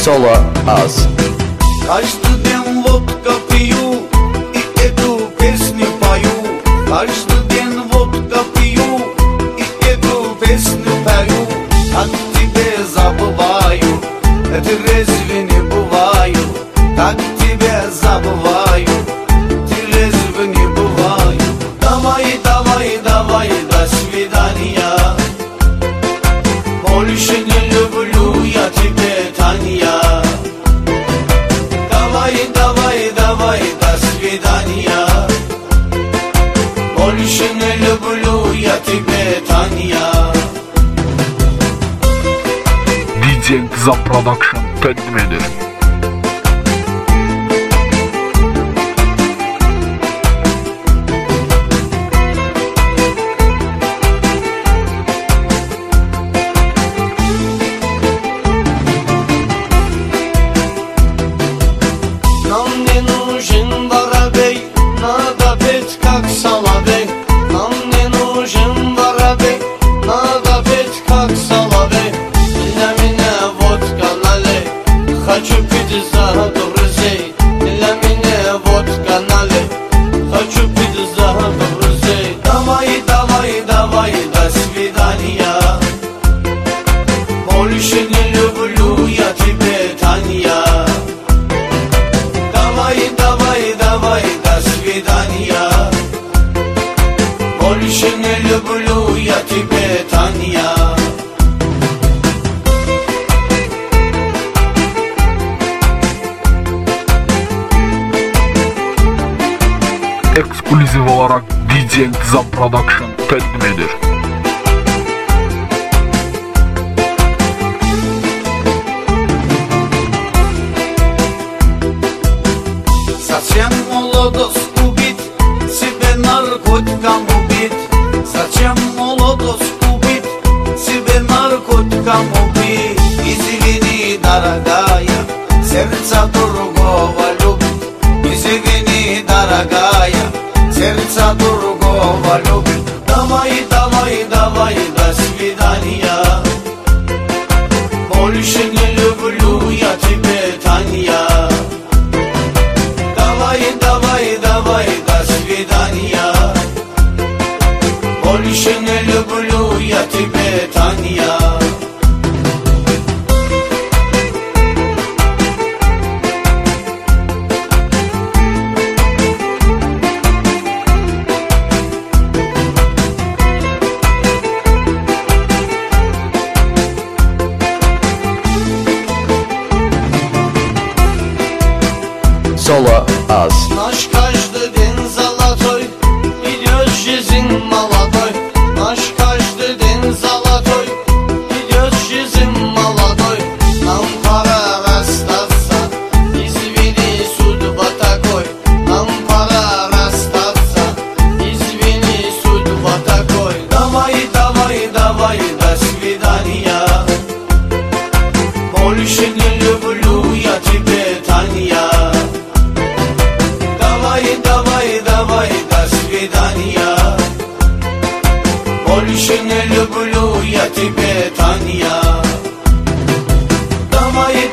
Соло Аз. Каждый день водка пью и эту песню пою. Каждый день водка пью и эту песню пою. Как тебе забываю, трезвый не бываю. Так тебя забываю, трезвый не бываю. Давай, давай, давай, до свидания. Больше не люблю я тебя, Таня. Давай, давай, давай, до свидания. Больше не люблю я тебя, Таня. DJ İntizam Production təqdim edir. Нам не нужен воробей, надо петь как соловей. Нам не нужен воробей, надо петь как соловей. Для меня водка налей, хочу пить за друзей. Для меня водка налей, хочу пить за друзей. Давай, давай, давай, до свидания. Больше не люблю я тебя, Таня. Давай, давай, давай, до свидания. Больше не люблю я тебя, Таня. Eksklüziv olarak DJ İntizam Production təqdim edir. Зачем молодость убить, себе наркотиком убить? Зачем молодость убить, себе наркотиком убить? Извини, дорогая, сердце другого любит. Извини, дорогая, сердце другого любит. Давай, давай, давай, до свидания. Больше не люблю я тебя, Таня. Давай, давай, давай, до свидания. Больше не люблю я тебя, Таня. Соло Аз. Наш каждый день золотой, идет жизнь молодой. Наш каждый день золотой, идет жизнь молодой. Нам пора расстаться, извини, судьба такой. Нам пора расстаться, извини, судьба такой. Давай, давай, давай, до свидания. Больше не люблю я тебя, Таня. Давай, давай, давай, до свидания. Больше не люблю я тебя, Таня. Давай,